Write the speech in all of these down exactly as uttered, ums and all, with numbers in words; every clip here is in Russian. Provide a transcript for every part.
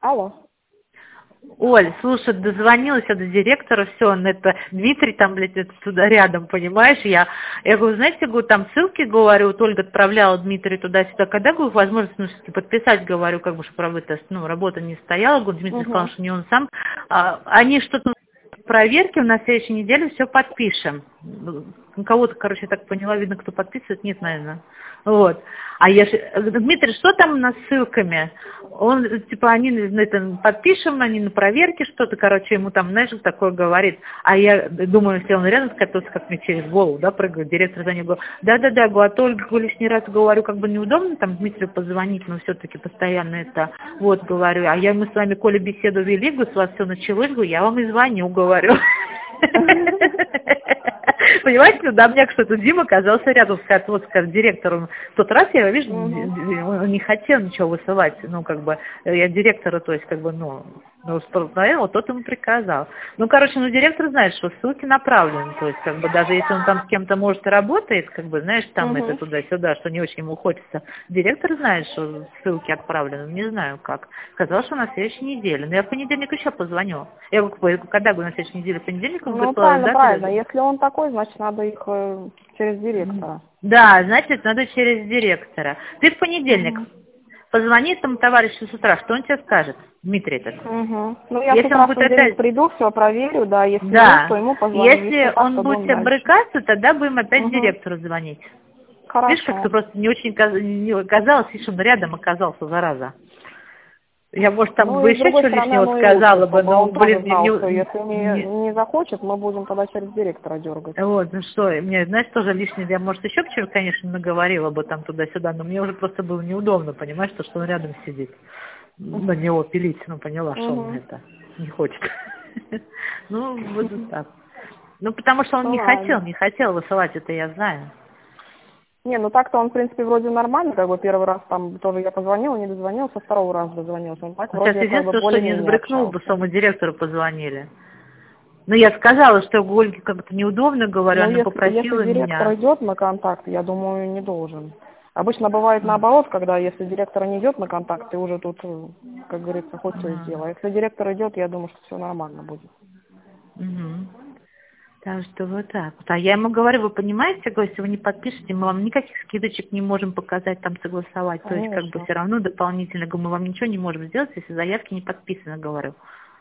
Алло. Оль, слушай, дозвонилась я до директора, все, он это, Дмитрий там, блядь, это туда рядом, понимаешь, я, я говорю, знаете, говорю, там ссылки, говорю, вот Ольга отправляла Дмитрию туда-сюда, когда, говорю, возможность, ну, что-то подписать, говорю, как бы, чтобы это, ну, работа не стояла, говорю, Дмитрий Угу. сказал, что не он сам, а, они что-то проверки, на следующей неделе все подпишем. У кого-то, короче, я так поняла, видно, кто подписывает, нет, наверное. Вот. А я же, Дмитрий, что там на ссылками? Он, типа, они на это подпишем, они на проверке что-то, короче, ему там, знаешь, такое говорит. А я думаю, если он рядом скатился, как мне через голову, да, прыгает, директор за ним говорит, да-да-да, говорю, а то Ольга лишний раз говорю, как бы неудобно там Дмитрию позвонить, но все-таки постоянно это, вот, говорю, а я, мы с вами, Коля, беседу вели, говорю, с вас все началось, говорю, я вам и звоню, говорю. Понимаете, да, мне что-то Дима оказался рядом, скажет, вот, скажет, директору. В тот раз я его, видишь, он не хотел ничего высылать, ну, как бы, я директора, то есть, как бы, ну, ну, вот тот ему приказал. Ну, короче, ну, директор знает, что ссылки направлены, то есть, как бы, даже если он там с кем-то, может, работает, как бы, знаешь, там Угу. это туда-сюда, что не очень ему хочется, директор знает, что ссылки отправлены, не знаю как. Сказал, что на следующей неделе. Но я в понедельник еще позвоню. Я говорю, когда, говорю, на следующей неделе, в понедельник, он Ну, говорит, правильно, да, правильно. Если он такой, значит, надо их э, через директора. да, значит, надо через директора. Ты в понедельник Угу. позвони этому товарищу с утра, что он тебе скажет, Дмитрий этот. Угу. Ну, я с Если он утра в будет понедельник опять... приду, все проверю, да, если нет, то Да, ему позвоню. если Если так, он то будет будем тебя дальше. брыкаться, тогда будем опять Угу. директору звонить. Видишь, как ты Хорошо. просто не очень каз- не казалось, видишь, он рядом оказался, зараза. Я, может, там Ну, бы и с еще другой что стороны, лишнего оно и лучше, сказала бы, чтобы но, он тоже блин, не, знал, что если не, не, не- не захочет, мы будем тогда через директора дергать. вот, ну что, мне, знаешь, тоже лишнее, я, может, еще почему, конечно, наговорила бы там туда-сюда, но мне уже просто было неудобно, понимаешь, то, что он рядом сидит. На него пилить, ну, поняла, что он Угу. это не хочет. Ну, буду так. Ну, потому что он Ну, не хотел, ладно. не хотел высылать, это я знаю. Не, ну так-то он, в принципе, вроде нормально, как бы первый раз там тоже я позвонила, не дозвонился, второго раза дозвонился. Он так Он сейчас вроде как бы единственное, что не более-менее сбрыкнул бы, общался. самому директору позвонили. Ну, я сказала, что Ольге как-то неудобно, говорю, Но она если, если попросила директор меня. идет на контакт, я думаю, не должен. Обычно бывает наоборот, когда если директор не идет на контакт, ты уже тут, э, как говорится, хоть что Ага. сделай. Если директор идет, я думаю, что все нормально будет. Угу. Так что вот так вот. А я ему говорю, вы понимаете, говорю, если вы не подпишете, мы вам никаких скидочек не можем показать, там согласовать. То есть как бы Конечно. все равно дополнительно, говорю, мы вам ничего не можем сделать, если заявки не подписаны, говорю.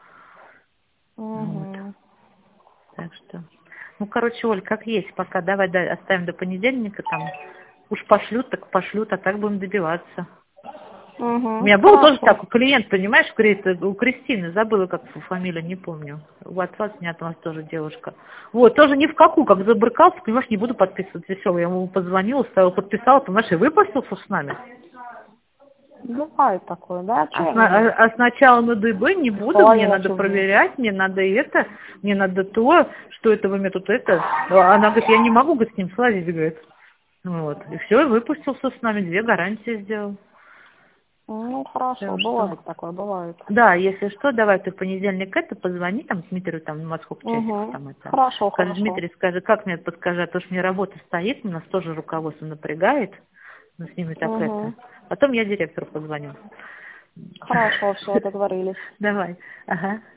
Вот. Угу. Так что. Ну, короче, Оль, как есть, пока давай да, оставим до понедельника, там уж пошлют, так пошлют, а так будем добиваться. У Угу. меня был тоже Хорошо. так, клиент, понимаешь, у Кристины, забыла, как фамилия, не помню. У отца снят у нас тоже девушка. Вот, тоже ни в какую, как забрыкался, понимаешь, не буду подписываться, и все. Я ему позвонила, ставила, подписала, понимаешь, и выпустился с нами. Бывает такое, да? А, Че сна- они а- а сначала на ДБ не буду, мне половина надо чужие? проверять, мне надо это, мне надо то, что это вы мне тут это. Она говорит, я не могу, говорит, с ним сладить, говорит. Вот. И все, и выпустился с нами, две гарантии сделал. Ну, хорошо, Так что, бывает такое, бывает. да, если что, давай ты в понедельник это, позвони там Дмитрию, там, ну, сколько часиков Угу. там это. Хорошо, Скажи, хорошо. Дмитрий, скажи, как мне подскажи, а то что мне работа стоит, у нас тоже руководство напрягает, ну, с ними так это. Угу. Потом я директору позвоню. Хорошо, все, договорились. Давай, ага.